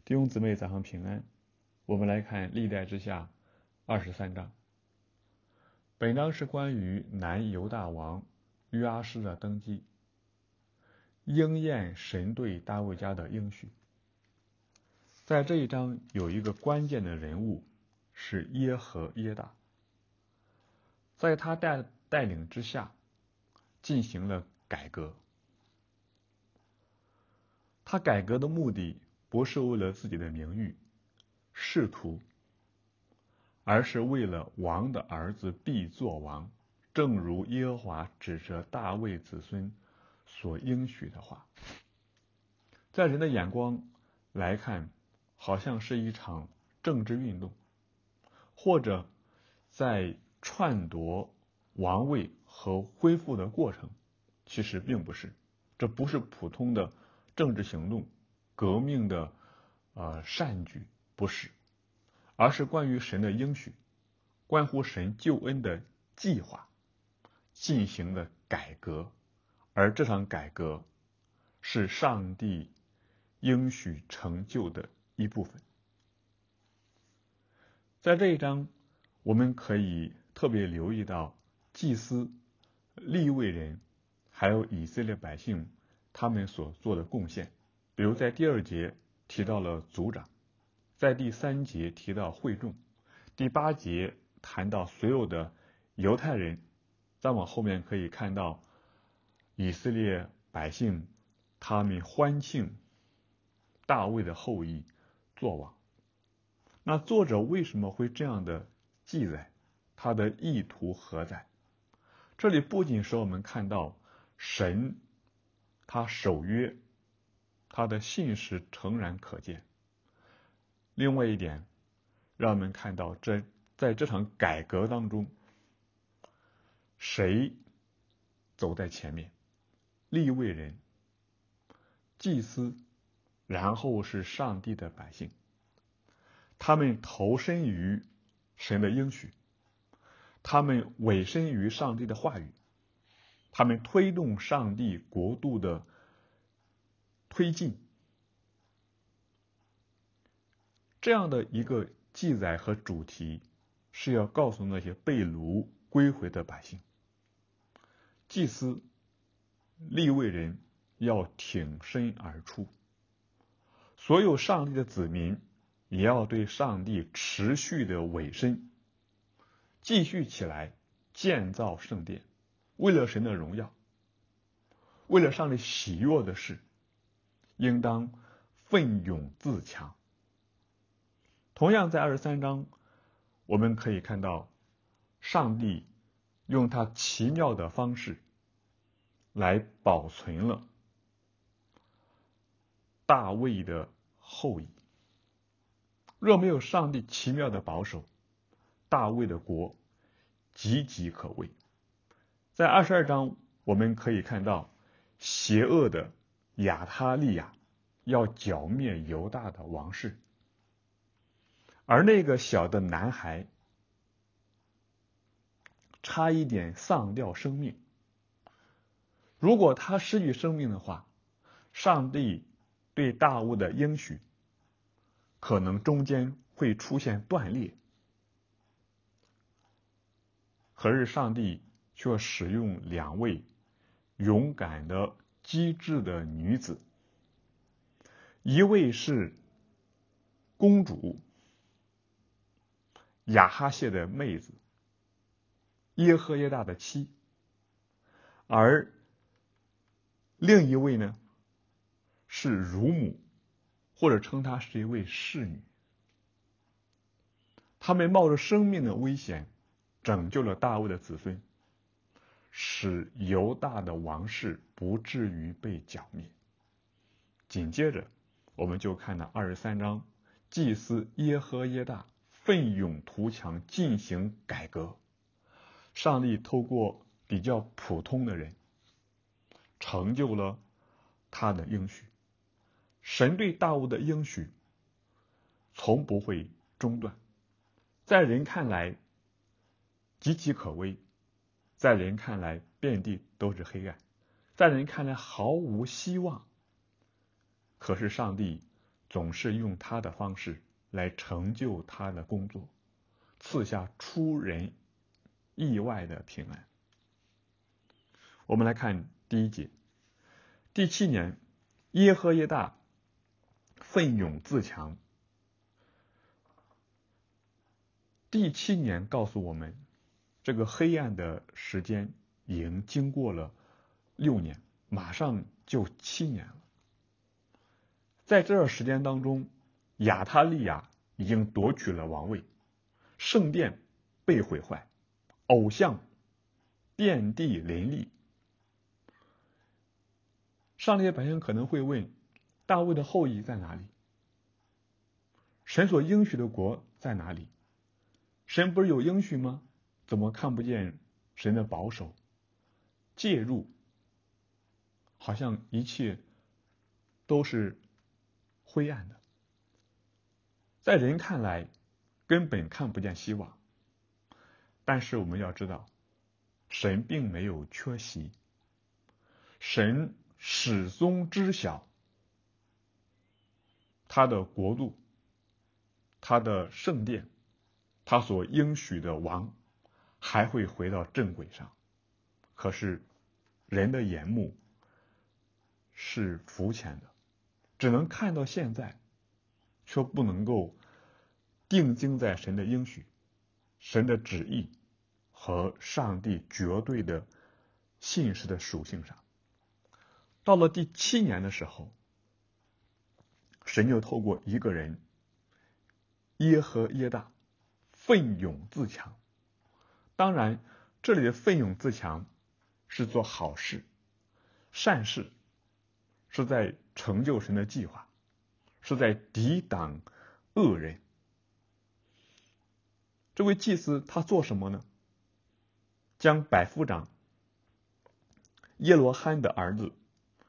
弟兄姊妹早上平安。我们来看历代志下23章。本章是关于南犹大王约阿施的登基，应验神对大卫家的应许。在这一章有一个关键的人物是耶和耶大，在他带领之下进行了改革。他改革的目的不是为了自己的名誉、仕途，而是为了王的儿子必作王，正如耶和华指着大卫子孙所应许的话。在人的眼光来看，好像是一场政治运动，或者在篡夺王位和恢复的过程，其实并不是。这不是普通的政治行动、革命的善举，不是，而是关于神的应许，关乎神救恩的计划进行了改革，而这场改革是上帝应许成就的一部分。在这一章，我们可以特别留意到祭司、利未人还有以色列百姓他们所做的贡献。比如在第2节提到了族长，在第3节提到会众，第8节谈到所有的犹太人，再往后面可以看到以色列百姓他们欢庆大卫的后裔作王。那作者为什么会这样的记载？他的意图何在？这里不仅使我们看到神他守约，他的信实诚然可见，另外一点让我们看到在这场改革当中，谁走在前面？利未人、祭司，然后是上帝的百姓，他们投身于神的应许，他们委身于上帝的话语，他们推动上帝国度的推进。这样的一个记载和主题是要告诉那些被掳归回的百姓，祭司、利未人要挺身而出，所有上帝的子民也要对上帝持续的委身，继续起来建造圣殿，为了神的荣耀，为了上帝喜悦的事，应当奋勇自强。同样在23章，我们可以看到上帝用他奇妙的方式来保存了大卫的后裔。若没有上帝奇妙的保守，大卫的国岌岌可危。在22章，我们可以看到邪恶的亚他利亚要剿灭犹大的王室，而那个小的男孩差一点丧掉生命。如果他失去生命的话，上帝对大卫的应许可能中间会出现断裂。可是上帝却使用2位勇敢的机智的女子，一位是公主亚哈谢的妹子耶和耶大的妻，而另一位呢是乳母，或者称她是一位侍女。他们冒着生命的危险拯救了大卫的子孙，使犹大的王室不至于被剿灭。紧接着我们就看到23章，祭司耶和耶大奋勇图强进行改革，上帝透过比较普通的人成就了他的应许。神对大卫的应许从不会中断，在人看来岌岌可危，在人看来遍地都是黑暗，在人看来毫无希望，可是上帝总是用他的方式来成就他的工作，赐下出人意外的平安。我们来看第1节，第7年，耶和耶大奋勇自强。第7年告诉我们，这个黑暗的时间已经经过了6年，马上就7年了。在这段时间当中，亚他利亚已经夺取了王位，圣殿被毁坏，偶像遍地林立。上帝的百姓可能会问，大卫的后裔在哪里？神所应许的国在哪里？神不是有应许吗？怎么看不见神的保守介入？好像一切都是灰暗的，在人看来根本看不见希望。但是我们要知道，神并没有缺席，神始终知晓他的国度，他的圣殿，他所应许的王还会回到正轨上。可是人的眼目是肤浅的，只能看到现在，却不能够定睛在神的应许、神的旨意和上帝绝对的信实的属性上。到了第7年的时候，神就透过一个人耶和耶大奋勇自强。当然，这里的奋勇自强是做好事、善事，是在成就神的计划，是在抵挡恶人。这位祭司他做什么呢？将百夫长耶罗罕的儿子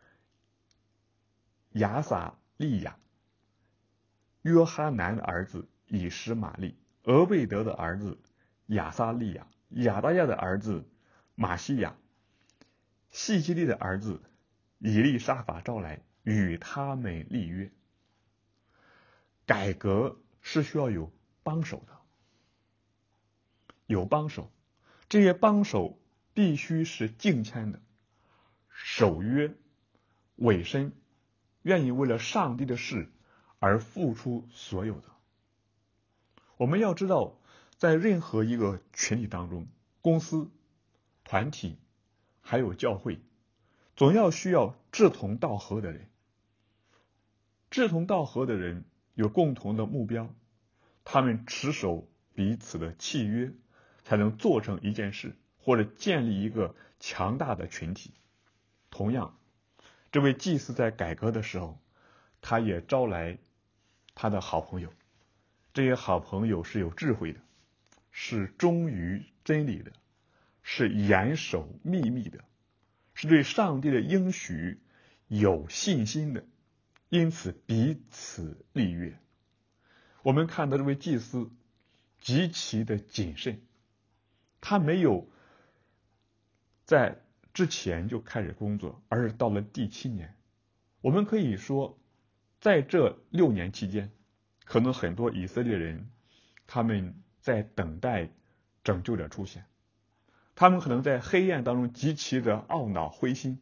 亚撒利亚、约哈南的儿子以实玛利、俄贝德的儿子亚撒利亚、亚大亚的儿子马西亚、细基利的儿子以利沙法招来，与他们立约。改革是需要有帮手的，有帮手，这些帮手必须是敬谦的，守约、委身，愿意为了上帝的事而付出所有的。我们要知道，在任何一个群体当中，公司、团体还有教会，总要需要志同道合的人。志同道合的人有共同的目标，他们持守彼此的契约，才能做成一件事，或者建立一个强大的群体。同样，这位祭司在改革的时候，他也招来他的好朋友，这些好朋友是有智慧的，是忠于真理的，是严守秘密的，是对上帝的应许有信心的，因此彼此立约。我们看到这位祭司极其的谨慎，他没有在之前就开始工作，而是到了第7年。我们可以说，在这6年期间，可能很多以色列人他们在等待拯救者出现，他们可能在黑暗当中极其的懊恼灰心。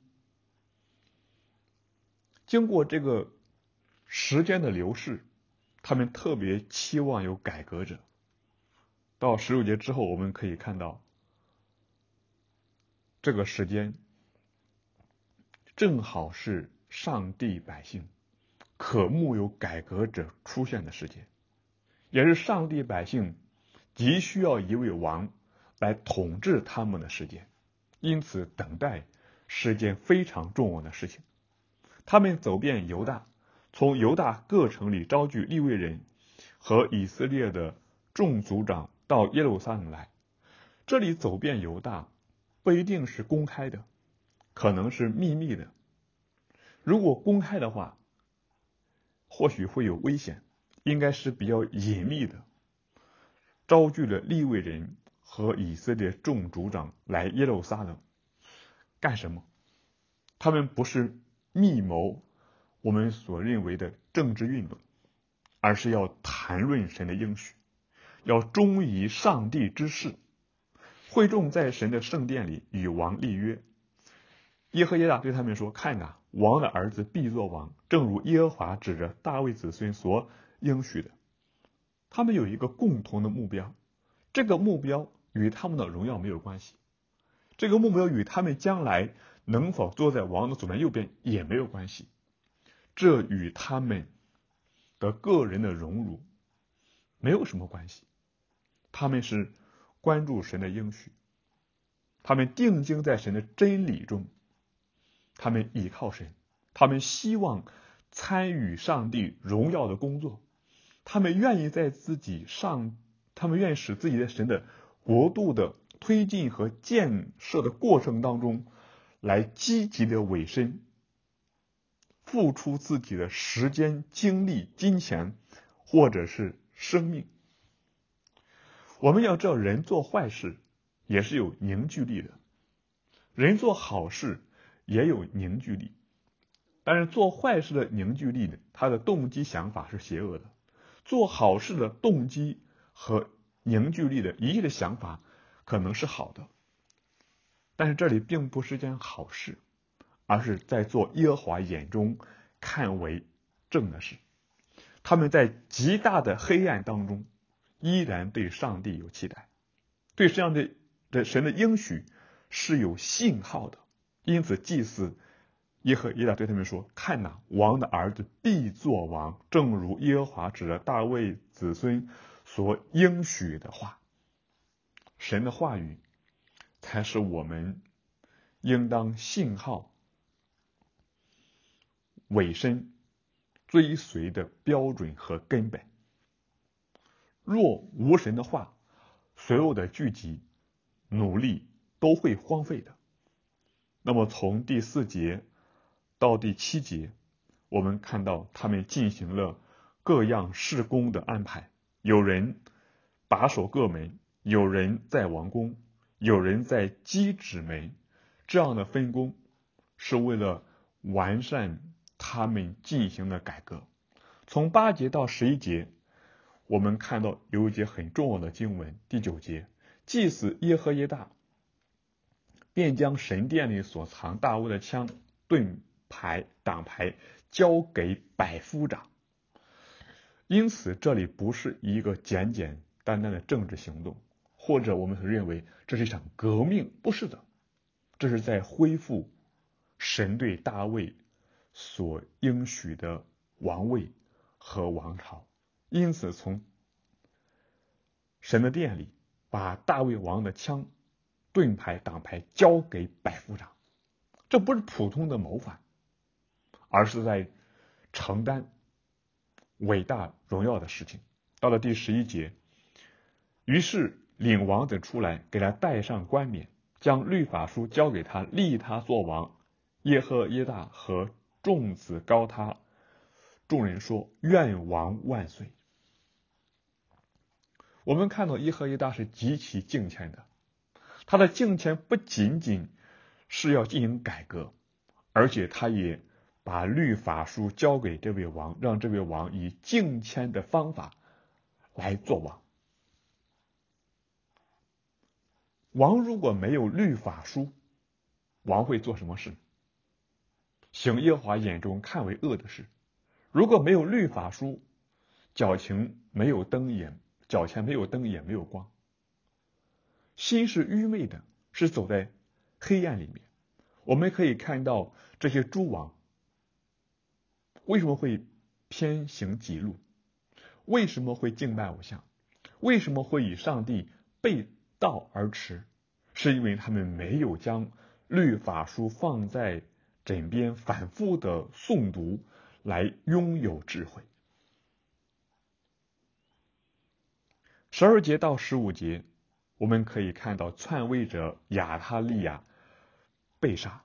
经过这个时间的流逝，他们特别期望有改革者。到16节之后，我们可以看到，这个时间正好是上帝百姓渴慕有改革者出现的时间，也是上帝百姓急需要一位王来统治他们的时间。因此，等待是件非常重要的事情。他们走遍犹大，从犹大各城里招聚利未人和以色列的众族长到耶路撒冷来。这里走遍犹大不一定是公开的，可能是秘密的。如果公开的话，或许会有危险，应该是比较隐秘的。招聚了利未人和以色列众族长来耶路撒冷干什么？他们不是密谋我们所认为的政治运动， 而是要谈论神的应许，要忠于上帝之事。会众在神的圣殿里与王立约。耶和耶大对他们说：看哪，王的儿子必作王，正如耶和华指着大卫子孙所应许的。他们有一个共同的目标，这个目标与他们的荣耀没有关系，这个目标与他们将来能否坐在王的左边右边也没有关系，这与他们的个人的荣辱没有什么关系。他们是关注神的应许，他们定睛在神的真理中，他们倚靠神，他们希望参与上帝荣耀的工作，他们愿意使自己的神的国度的推进和建设的过程当中来积极的委身，付出自己的时间、精力、金钱或者是生命。我们要知道，人做坏事也是有凝聚力的，人做好事也有凝聚力，但是做坏事的凝聚力呢，他的动机想法是邪恶的；做好事的动机和凝聚力的一切的想法可能是好的，但是这里并不是件好事，而是在做耶和华眼中看为正的事。他们在极大的黑暗当中依然对上帝有期待，对神的应许是有信号的。因此祭司耶和耶大对他们说：看哪，王的儿子必作王，正如耶和华指着大卫子孙所应许的话。神的话语才是我们应当信号、委身、追随的标准和根本。若无神的话，所有的聚集、努力都会荒废的。那么从第4节到第7节，我们看到他们进行了各样事工的安排，有人把守各门，有人在王宫，有人在机指门。这样的分工是为了完善他们进行的改革。从8节到11节，我们看到有一节很重要的经文，第9节，祭司耶和耶大便将神殿里所藏大卫的枪、盾牌、挡牌交给百夫长。因此这里不是一个简简单单的政治行动，或者我们所认为这是一场革命，不是的，这是在恢复神对大卫所应许的王位和王朝。因此从神的殿里把大卫王的枪、盾牌、挡牌交给百夫长，这不是普通的谋反，而是在承担伟大荣耀的事情。到了第11节，于是领王子出来，给他戴上冠冕，将律法书交给他，立他做王。耶和耶大和众子高他，众人说：愿王万岁。我们看到耶和耶大是极其敬虔的，他的敬虔不仅仅是要进行改革，而且他也把律法书交给这位王，让这位王以敬虔的方法来做王。王如果没有律法书，王会做什么事？行耶和华眼中看为恶的事。如果没有律法书，脚前没有灯也没有光。心是愚昧的，是走在黑暗里面。我们可以看到这些诸王为什么会偏行己路，为什么会敬拜偶像，为什么会与上帝背道而驰，是因为他们没有将律法书放在枕边反复的诵读来拥有智慧。12节到15节，我们可以看到篡位者亚他利亚被杀。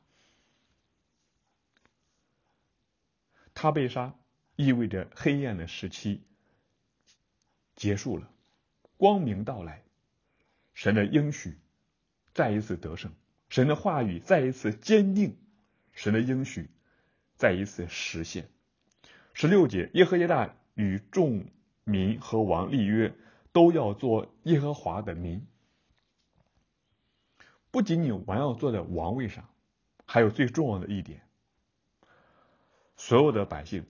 他被杀意味着黑暗的时期结束了，光明到来，神的应许再一次得胜，神的话语再一次坚定，神的应许再一次实现。16节，耶和耶大与众民和王立约，都要做耶和华的民。不仅仅王要坐在王位上，还有最重要的一点，所有的百姓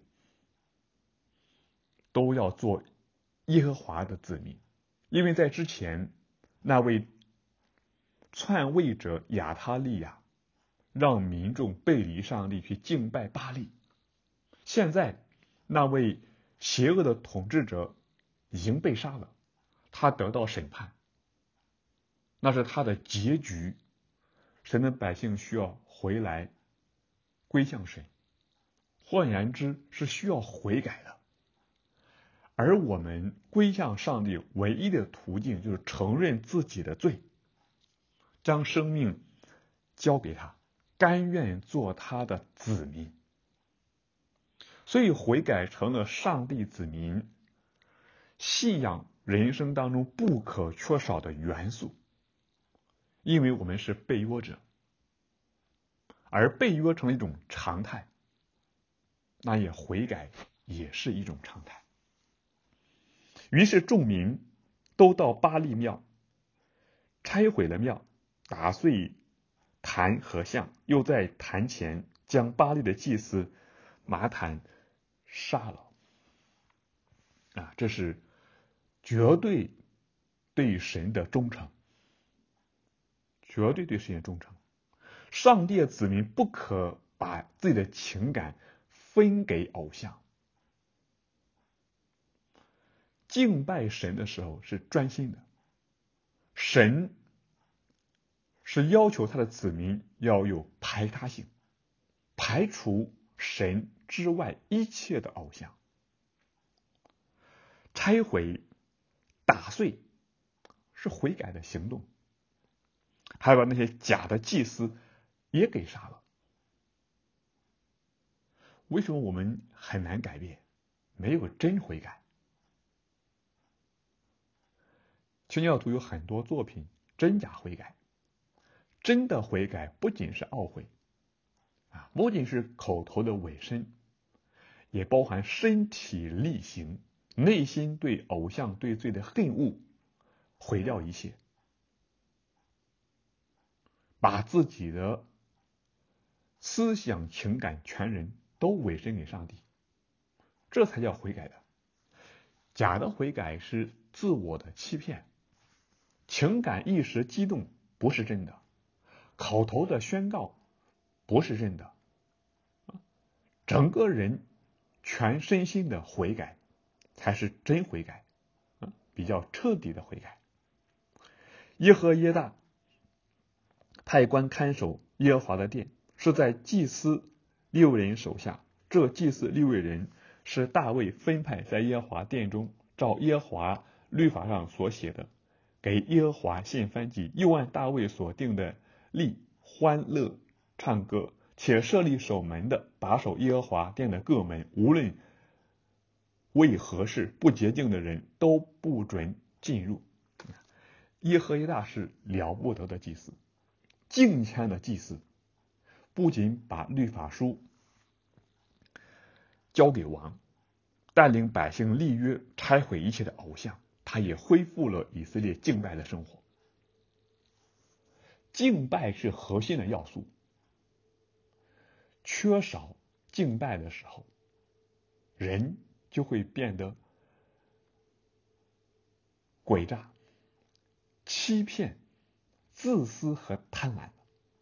都要做耶和华的子民。因为在之前那位篡位者亚他利亚让民众背离上帝去敬拜巴力，现在那位邪恶的统治者已经被杀了，他得到审判，那是他的结局。神的百姓需要回来归向神，换言之是需要悔改的。而我们归向上帝唯一的途径就是承认自己的罪，将生命交给他，甘愿做他的子民。所以悔改成了上帝子民信仰人生当中不可缺少的元素。因为我们是被约者，而被约成了一种常态，那也悔改也是一种常态。于是众民都到巴力庙，拆毁了庙，打碎坛和像，又在坛前将巴力的祭司马坦杀了。这是绝对对神的忠诚，绝对对神的忠诚。上帝的子民不可把自己的情感分给偶像。敬拜神的时候是专心的，神是要求他的子民要有排他性，排除神之外一切的偶像。拆毁、打碎是悔改的行动，还把那些假的祭司也给杀了。为什么我们很难改变？没有真悔改。清教徒有很多作品真假悔改，真的悔改不仅是懊悔，不仅是口头的委身，也包含身体力行，内心对偶像对罪的恨恶，毁掉一切，把自己的思想情感全人都委身给上帝，这才叫悔改的。假的悔改是自我的欺骗，情感一时激动不是真的，口头的宣告不是真的，整个人全身心的悔改才是真悔改，比较彻底的悔改。耶和耶大派官看守耶和华的殿，是在祭司6人手下。这祭司6位人是大卫分派在耶和华殿中，照耶和华律法上所写的，给耶和华献燔祭，又按大卫所定的例欢乐唱歌，且设立守门的，把守耶和华殿的各门，无论为何事不洁净的人都不准进入。耶和耶大是了不得的祭司，敬虔的祭司，不仅把律法书交给王，带领百姓立约，拆毁一切的偶像，他也恢复了以色列敬拜的生活。敬拜是核心的要素，缺少敬拜的时候，人就会变得诡诈、欺骗、自私和贪婪。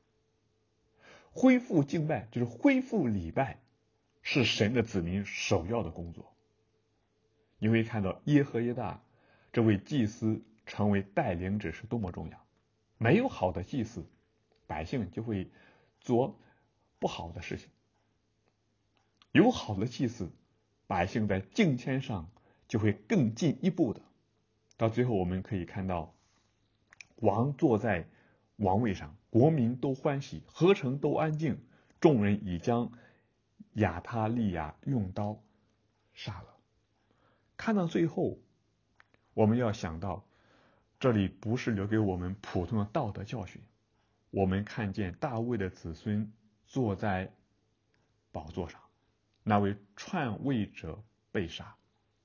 恢复敬拜就是恢复礼拜，是神的子民首要的工作。你会看到耶和耶大这位祭司成为带领者是多么重要。没有好的祭司，百姓就会做不好的事情；有好的祭司，百姓在敬虔上就会更进一步的。到最后我们可以看到，王坐在王位上，国民都欢喜，何城都安静，众人已将亚他利亚用刀杀了。看到最后，我们要想到，这里不是留给我们普通的道德教训。我们看见大卫的子孙坐在宝座上，那位篡位者被杀，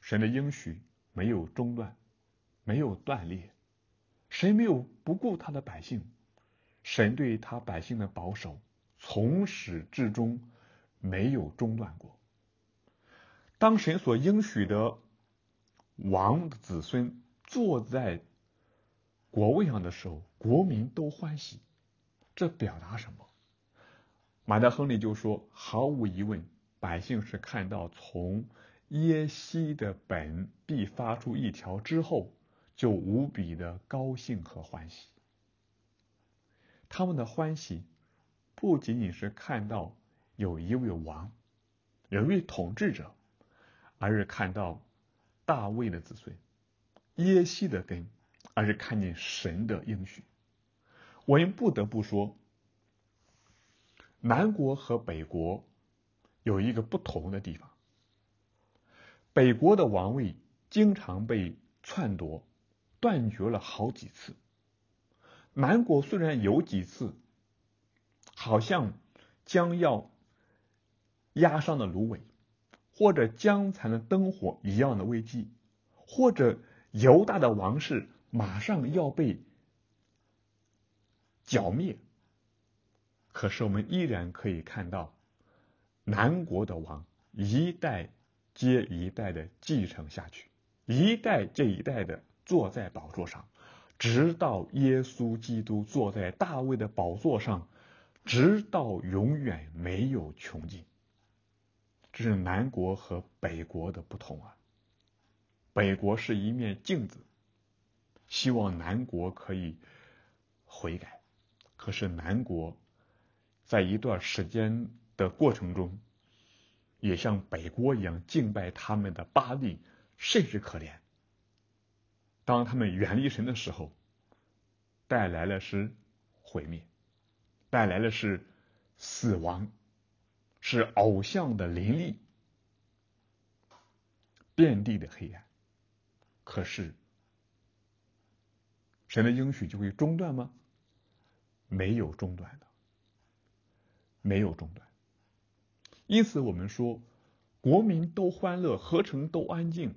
神的应许没有中断，没有断裂，神没有不顾他的百姓，神对他百姓的保守从始至终没有中断过。当神所应许的王的子孙坐在国位上的时候，国民都欢喜。这表达什么？马太亨利就说，毫无疑问，百姓是看到从耶西的本必发出一条之后，就无比的高兴和欢喜。他们的欢喜不仅仅是看到有一位王，有一位统治者，而是看到大卫的子孙，耶西的根，而是看见神的应许。我们不得不说，南国和北国有一个不同的地方。北国的王位经常被篡夺，断绝了好几次。南国虽然有几次好像将要压上的芦苇，或者将残的灯火一样的危机，或者犹大的王室马上要被剿灭，可是我们依然可以看到南国的王一代接一代的继承下去，一代接一代的坐在宝座上，直到耶稣基督坐在大卫的宝座上，直到永远没有穷尽。这是南国和北国的不同啊！北国是一面镜子，希望南国可以悔改，可是南国在一段时间的过程中，也像北国一样敬拜他们的巴力，甚是可怜。当他们远离神的时候，带来了是毁灭，带来的是死亡，是偶像的林立，遍地的黑暗。可是神的应许就会中断吗？没有中断的，没有中断。因此我们说，国民都欢乐，何成都安静？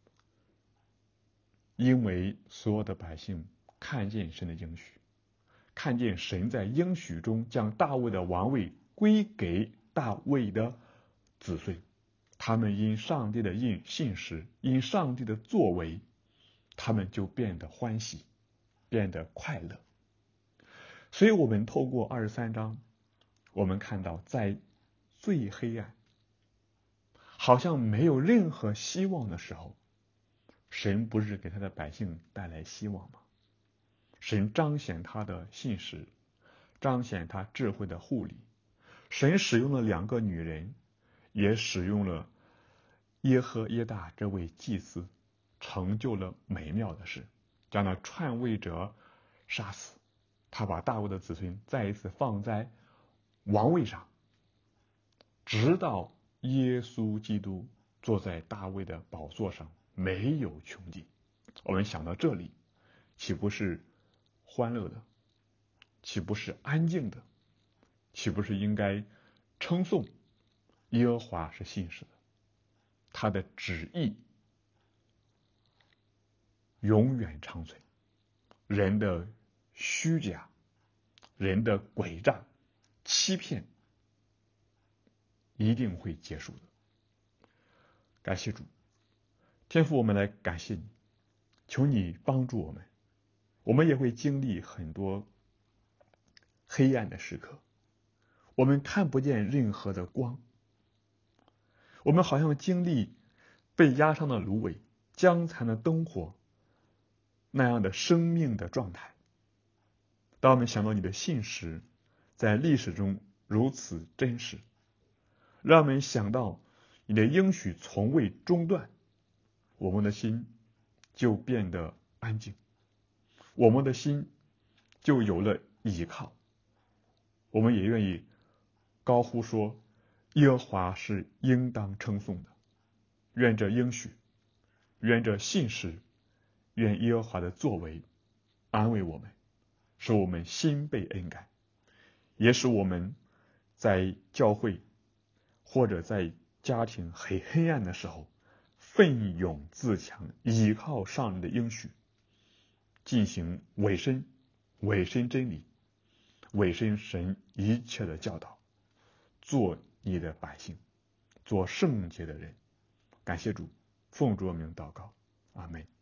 因为所有的百姓看见神的应许，看见神在应许中将大卫的王位归给大卫的子孙，他们因上帝的信实，因上帝的作为，他们就变得欢喜，变得快乐。所以我们透过23章，我们看到在最黑暗，好像没有任何希望的时候，神不是给他的百姓带来希望吗？神彰显他的信实，彰显他智慧的护理。神使用了2个女人，也使用了耶和耶大这位祭司，成就了美妙的事，将那篡位者杀死。他把大卫的子孙再一次放在王位上，直到耶稣基督坐在大卫的宝座上，没有穷尽。我们想到这里，岂不是欢乐的？岂不是安静的？岂不是应该称颂耶和华是信实的？他的旨意永远长存，人的虚假，人的诡诈、欺骗一定会结束的。感谢主，天父，我们来感谢你，求你帮助我们。我们也会经历很多黑暗的时刻，我们看不见任何的光，我们好像经历被压伤的芦苇、将残的灯火那样的生命的状态。当我们想到你的信实在历史中如此真实，让我们想到你的应许从未中断，我们的心就变得安静，我们的心就有了依靠。我们也愿意高呼说，耶和华是应当称颂的。愿这应许，愿这信实，愿耶和华的作为安慰我们，使我们心被恩感，也使我们在教会或者在家庭很黑暗的时候， 奋勇自强，依靠上帝的应许，进行委身真理，委身神一切的教导，做你的百姓，做圣洁的人。感谢主，奉主名祷告，阿门。